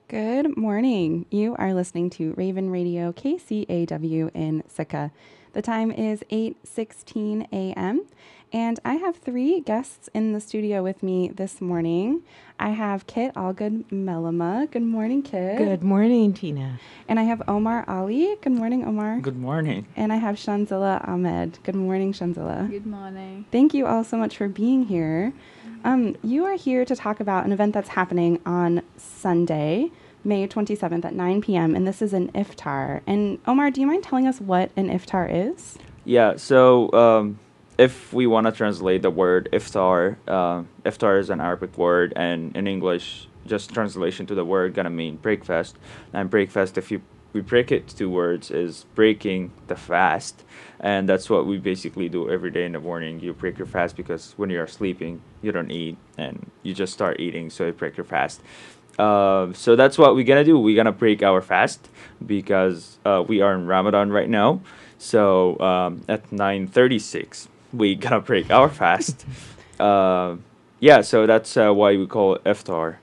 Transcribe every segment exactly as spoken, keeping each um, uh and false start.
Good morning. You are listening to Raven Radio K C A W in Sitka. The time is eight sixteen a.m. and I have three guests in the studio with me this morning. I have Kit Allgood Melama. Good morning, Kit. Good morning, Tina. And I have Omar Ali. Good morning, Omar. Good morning. And I have Shanzilla Ahmed. Good morning, Shanzilla. Good morning. Thank you all so much for being here. Um, you are here to talk about an event that's happening on Sunday, May twenty-seventh at nine p.m., and this is an iftar. And Omar, do you mind telling us what an iftar is? Yeah, so um, if we want to translate the word iftar, uh, iftar is an Arabic word, and in English, just translation to the word gonna mean breakfast. And breakfast, if you we break it to words, is breaking the fast, and that's what we basically do every day in the morning. You break your fast because when you are sleeping, you don't eat, and you just start eating, so you break your fast. Uh, so that's what we're gonna do. We're gonna break our fast because uh, we are in Ramadan right now. So um, at nine thirty-six, we gonna break our fast. uh, yeah, so that's uh, why we call it iftar.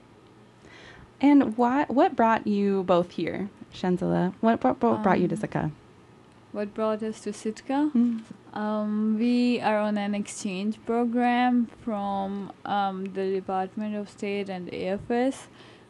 And why, what brought you both here, Shanzilla? What, what, what brought you to Um, Sitka? What brought us to Sitka? Mm. Um, we are on an exchange program from um, the Department of State and A F S,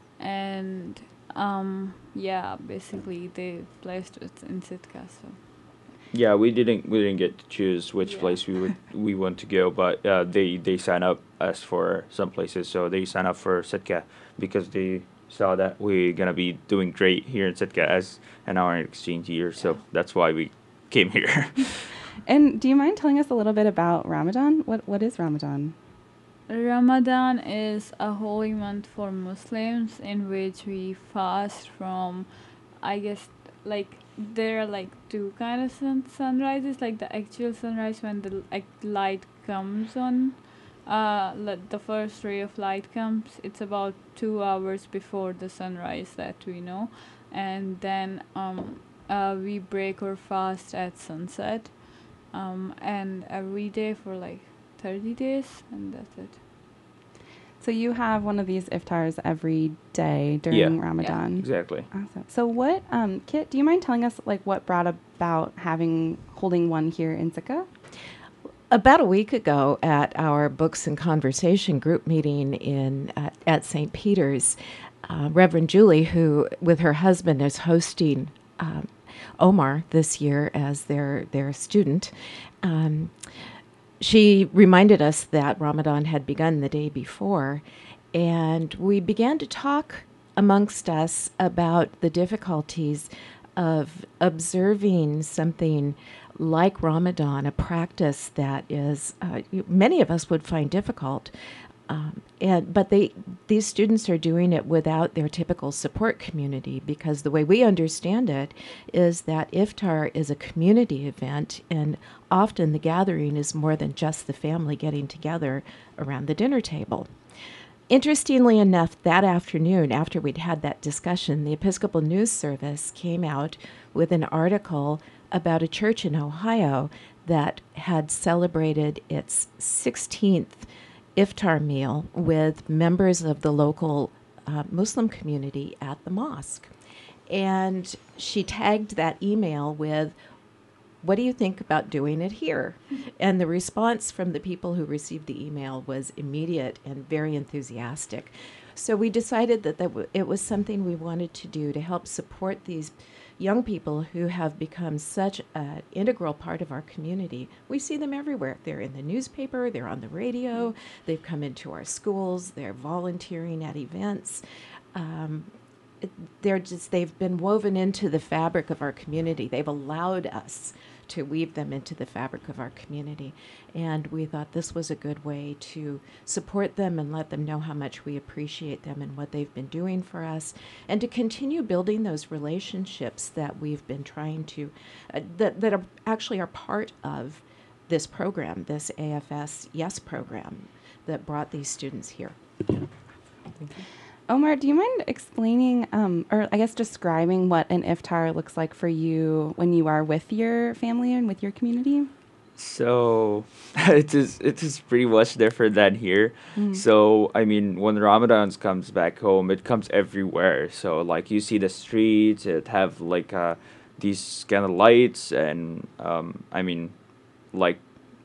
and um, yeah, basically they placed us in Sitka. So Yeah, we didn't we didn't get to choose which Yeah. place we would we want to go, but uh, they they sign up us for some places. So they sign up for Sitka because they saw that we're gonna be doing great here in Sitka as an hour exchange year. So that's why we came here. And do you mind telling us a little bit about Ramadan? What What is Ramadan? Ramadan is a holy month for Muslims in which we fast from, I guess, like there are like two kind of sun- sunrises, like the actual sunrise when the like light comes on, uh like the first ray of light comes. It's about two hours before the sunrise that we know, and then um uh we break our fast at sunset, um and every day for like thirty days, and that's it. So you have one of these iftars every day during Yeah. Ramadan. Exactly. Awesome. So what, um, Kit, do you mind telling us like what brought about having holding one here in Sitka? About a week ago at our Books and Conversation group meeting in uh, at Saint Peter's, uh, Reverend Julie, who with her husband is hosting um, Omar this year as their their student, um, she reminded us that Ramadan had begun the day before, and we began to talk amongst us about the difficulties of observing something like Ramadan, a practice that is uh, many of us would find difficult. Um, and but they these students are doing it without their typical support community, because the way we understand it is that iftar is a community event, and often the gathering is more than just the family getting together around the dinner table. Interestingly enough, that afternoon, after we'd had that discussion, the Episcopal News Service came out with an article about a church in Ohio that had celebrated its sixteenth iftar meal with members of the local uh, Muslim community at the mosque. And she tagged that email with, "What do you think about doing it here?" And the response from the people who received the email was immediate and very enthusiastic. So we decided that, that w- it was something we wanted to do to help support these young people who have become such an integral part of our community. We see them everywhere. They're in the newspaper, they're on the radio, they've come into our schools, they're volunteering at events. Um, it- they're just they've been woven into the fabric of our community. They've allowed us to weave them into the fabric of our community. And we thought this was a good way to support them and let them know how much we appreciate them and what they've been doing for us, and to continue building those relationships that we've been trying to, uh, that, that are actually are part of this program, this A F S Yes program that brought these students here. Omar, do you mind explaining, um, or I guess describing what an iftar looks like for you when you are with your family and with your community? So it is it is pretty much different than here. Mm. So I mean, when Ramadan comes back home, it comes everywhere. So like you see the streets, it have like uh, these kind of lights, and um, I mean, like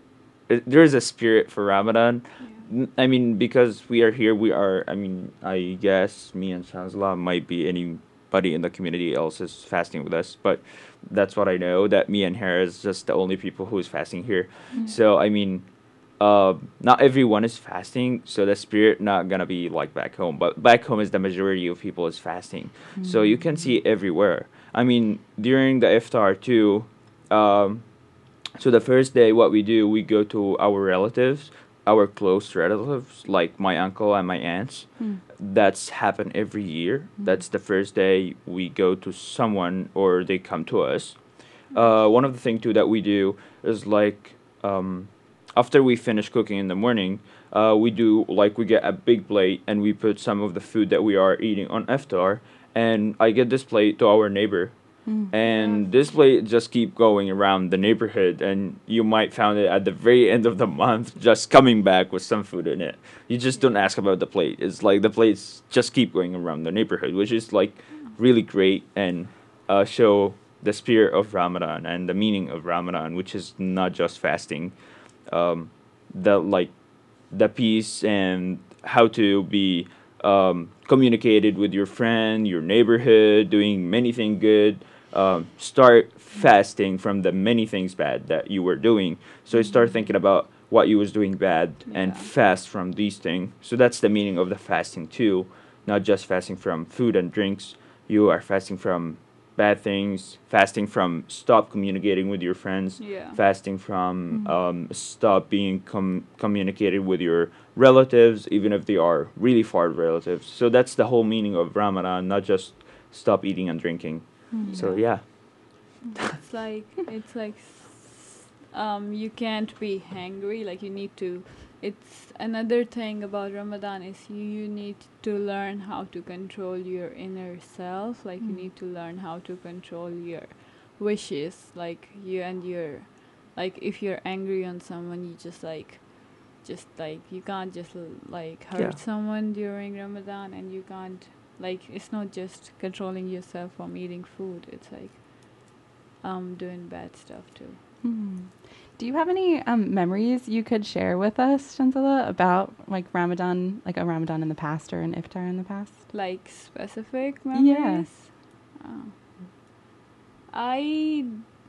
it, there is a spirit for Ramadan. N- I mean, because we are here, we are. I mean, I guess me and Shazla might be anybody in the community else is fasting with us, but that's what I know. That me and her is just the only people who is fasting here. So I mean, uh, not everyone is fasting, so the spirit not gonna be like back home. But back home is the majority of people is fasting, so you can see it everywhere. I mean, during the iftar too. Um, so the first day, what we do, we go to our relatives, our close relatives, like my uncle and my aunts. Mm. That's happened every year. That's the first day we go to someone or they come to us. Uh, one of the things too that we do is like um, after we finish cooking in the morning, uh, we do like we get a big plate and we put some of the food that we are eating on iftar, and I get this plate to our neighbor, Mm. and this plate just keep going around the neighborhood, and you might found it at the very end of the month just coming back with some food in it. You just don't ask about the plate. It's like the plates just keep going around the neighborhood, which is like really great, and uh, show the spirit of Ramadan and the meaning of Ramadan, which is not just fasting. Um, the like the peace and how to be um, communicated with your friend, your neighborhood, doing many things good. Um, start fasting from the many things bad that you were doing. So you start thinking about what you was doing bad and Yeah. fast from these things. So that's the meaning of the fasting too, not just fasting from food and drinks. You are fasting from bad things, fasting from stop communicating with your friends, Yeah. fasting from um, stop being com- communicated with your relatives, even if they are really far relatives. So that's the whole meaning of Ramadan, not just stop eating and drinking. So yeah, It's like it's like s- um you can't be hungry, like you need to. It's another thing about Ramadan is you, you need to learn how to control your inner self, like you need to learn how to control your wishes, like you and your, like if you're angry on someone, you just like just like you can't just l- like hurt Yeah. someone during Ramadan, and you can't, like it's not just controlling yourself from eating food, it's like um doing bad stuff too. Hmm. Do you have any um, memories you could share with us, Shantala, about like Ramadan, like a Ramadan in the past or an iftar in the past? Like specific Yeah. memories. Oh. I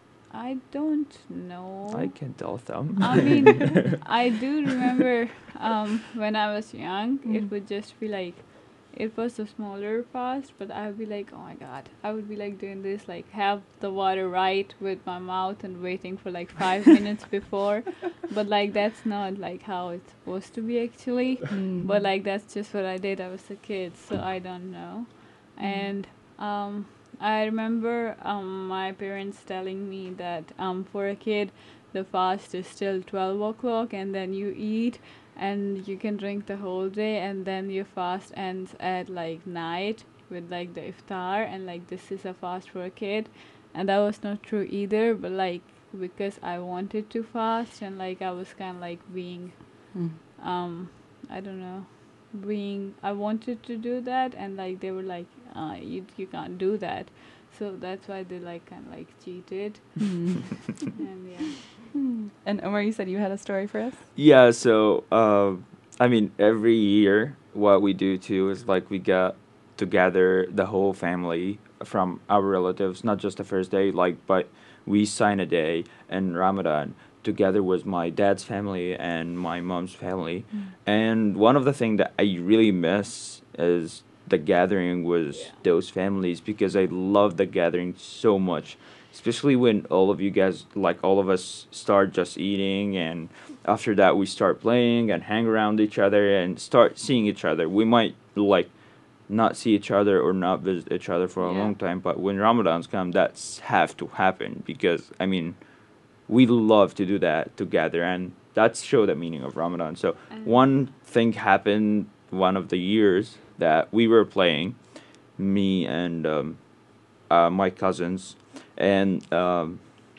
I don't know. I can tell them. I mean, I do remember um, when I was young, Mm. it would just be like, it was a smaller fast, but I would be like, oh my god, I would be like doing this, like have the water right with my mouth and waiting for like five minutes before. But like, that's not like how it's supposed to be actually. Mm. But like, that's just what I did. I was a kid, so I don't know. And um, I remember um, my parents telling me that um, for a kid, the fast is still twelve o'clock, and then you eat and you can drink the whole day, and then your fast ends at like night with like the iftar, and like this is a fast for a kid. And that was not true either, but like because I wanted to fast, and like I was kind of like being Mm. um I don't know, being, I wanted to do that, and like they were like uh you you can't do that, so that's why they like kind of like cheated. Mm. And yeah. Mm. And Omar, you said you had a story for us? Yeah, so um, I mean, every year what we do too is like we get together the whole family from our relatives, not just the first day, like, but we sign a day in Ramadan together with my dad's family and my mom's family. And one of the things that I really miss is the gathering with Yeah. those families, because I love the gathering so much, especially when all of you guys, like all of us, start just eating, and after that we start playing and hang around each other and start seeing each other. We might like not see each other or not visit each other for a Yeah. long time, but when Ramadan's come, that's have to happen, because I mean, we love to do that together, and that's show the meaning of Ramadan. So And one thing happened one of the years that we were playing, me and um, uh, my cousins, and um,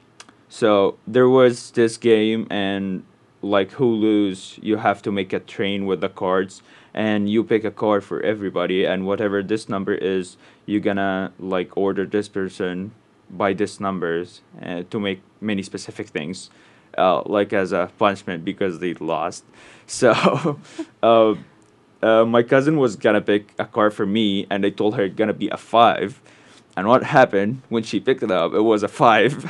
So there was this game, and like who lose, you have to make a train with the cards, and you pick a card for everybody, and whatever this number is, you're gonna like order this person by this numbers uh, to make many specific things, uh, like as a punishment because they lost. So, uh, uh, my cousin was gonna pick a card for me, and I told her it's gonna be a five. And what happened when she picked it up? It was a five.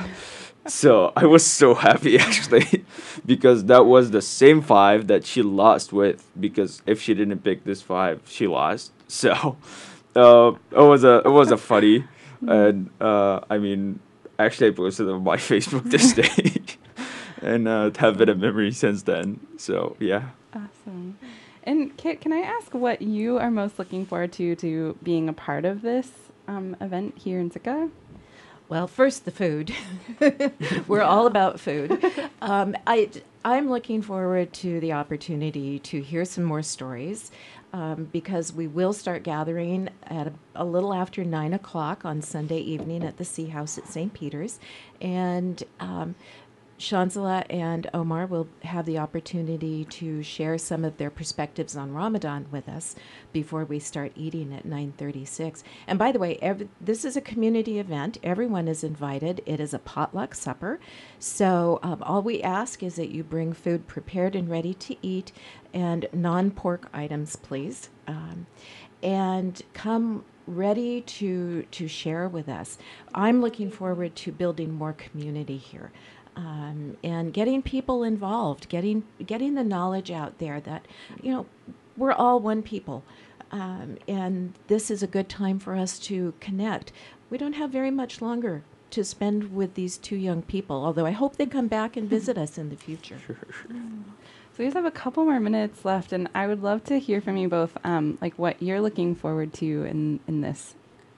So I was so happy actually, because that was the same five that she lost with. Because if she didn't pick this five, she lost. So, uh, it was a it was a funny, and uh, I mean, actually I posted it on my Facebook this day, and uh, have been a memory since then. So yeah. Awesome. And Kit, can I ask what you are most looking forward to to being a part of this um, event here in Sika? Well, first the food. We're all about food. Um, I, I'm looking forward to the opportunity to hear some more stories, um, because we will start gathering at a, a little after nine o'clock on Sunday evening at the Sea House at Saint Peter's. And um, Shanzala and Omar will have the opportunity to share some of their perspectives on Ramadan with us before we start eating at nine thirty-six. And by the way, every, this is a community event. Everyone is invited. It is a potluck supper. So um, all we ask is that you bring food prepared and ready to eat, and non-pork items, please. Um, and come ready to to share with us. I'm looking forward to building more community here. Um, and getting people involved, getting getting the knowledge out there that, you know, we're all one people, um, and this is a good time for us to connect. We don't have very much longer to spend with these two young people, although I hope they come back and visit us in the future. Sure, sure. So we just have a couple more minutes left, and I would love to hear from you both, um, like what you're looking forward to in, in this.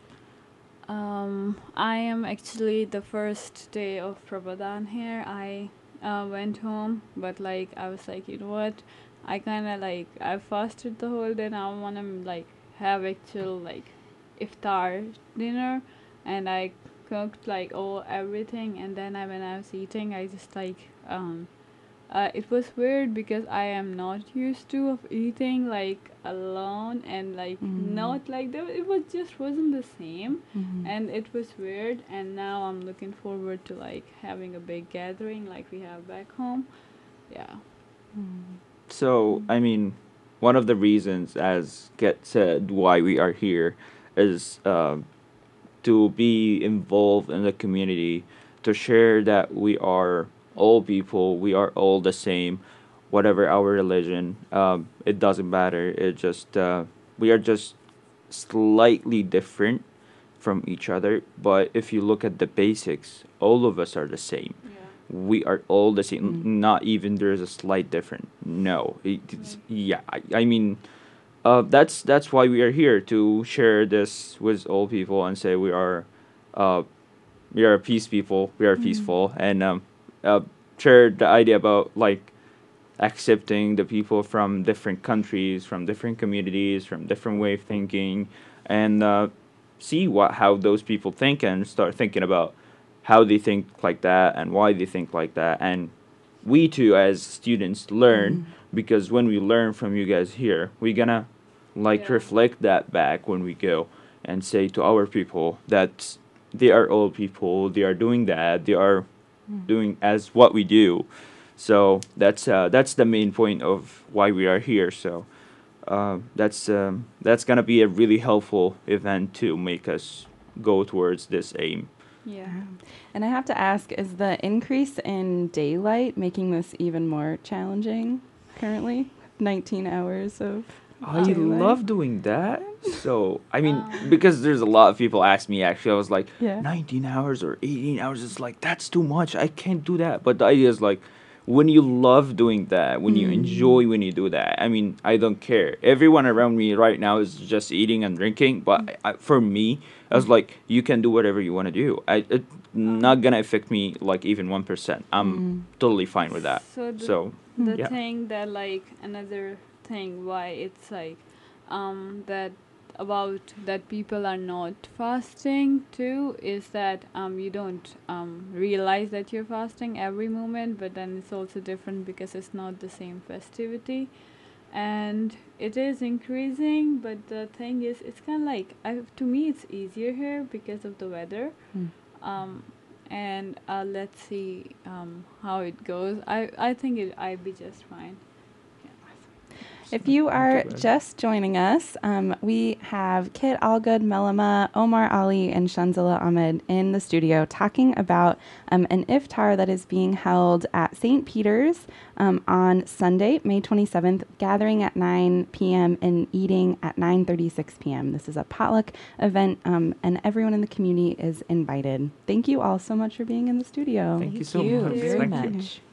Um, I am actually the first day of Ramadan here. I uh, went home, but like I was like, you know what? I kind of like I fasted the whole day. Now I want to like have actual like iftar dinner, and I cooked like all everything. And then I, when I was eating, I just like um uh, it was weird because I am not used to of eating like alone and like Mm. not like that. It was just wasn't the same, Mhm. and it was weird. And now I'm looking forward to like having a big gathering like we have back home. Yeah. Mm. So, I mean, one of the reasons, as Get said, why we are here is um, to be involved in the community, to share that we are all people, we are all the same, whatever our religion, um, it doesn't matter. It just, uh, we are just slightly different from each other. But if you look at the basics, all of us are the same. Yeah. We are all the same. Mm. Not even there's a slight difference. No, it, it's, yeah. I, I mean, uh, that's that's why we are here to share this with all people and say we are, uh, we are a peace people. We are Mm. peaceful, and um, uh, share the idea about like accepting the people from different countries, from different communities, from different way of thinking, and uh, see what how those people think and start thinking about how they think like that and why they think like that. And we too as students learn, Mm. because when we learn from you guys here, we're gonna like Yeah. reflect that back when we go and say to our people that they are all people, they are doing that, they are Mm. doing as what we do. So that's uh, that's the main point of why we are here. So uh, that's um, that's gonna be a really helpful event to make us go towards this aim. Yeah. Um, And I have to ask, is the increase in daylight making this even more challenging currently? nineteen hours of I daylight? love doing that. So I mean, Um, because there's a lot of people ask me. Actually, I was like, Yeah. nineteen hours or eighteen hours. It's like that's too much. I can't do that. But the idea is like, when you love doing that, when you Mm. enjoy when you do that. I mean, I don't care. Everyone around me right now is just eating and drinking. But I, I, for me, I was like, you can do whatever you want to do. I, it's not gonna affect me like even one percent. I'm Mm. totally fine with that. So the, So the yeah. thing that like another thing why it's like um that about that people are not fasting too is that um, you don't um, realize that you're fasting every moment, but then it's also different because it's not the same festivity, and it is increasing. But the thing is, it's kind of like I, to me it's easier here because of the weather. Mm. Um, and uh, let's see um, how it goes. I I think it I'd be just fine. If you are bad. just joining us, um, we have Kit Allgood, Melima, Omar Ali, and Shanzala Ahmed in the studio talking about um, an iftar that is being held at Saint Peter's um, on Sunday, May twenty-seventh, gathering at nine p.m. and eating at nine thirty-six p.m. This is a potluck event, um, and everyone in the community is invited. Thank you all so much for being in the studio. Thank you so you much. very Thank you. much.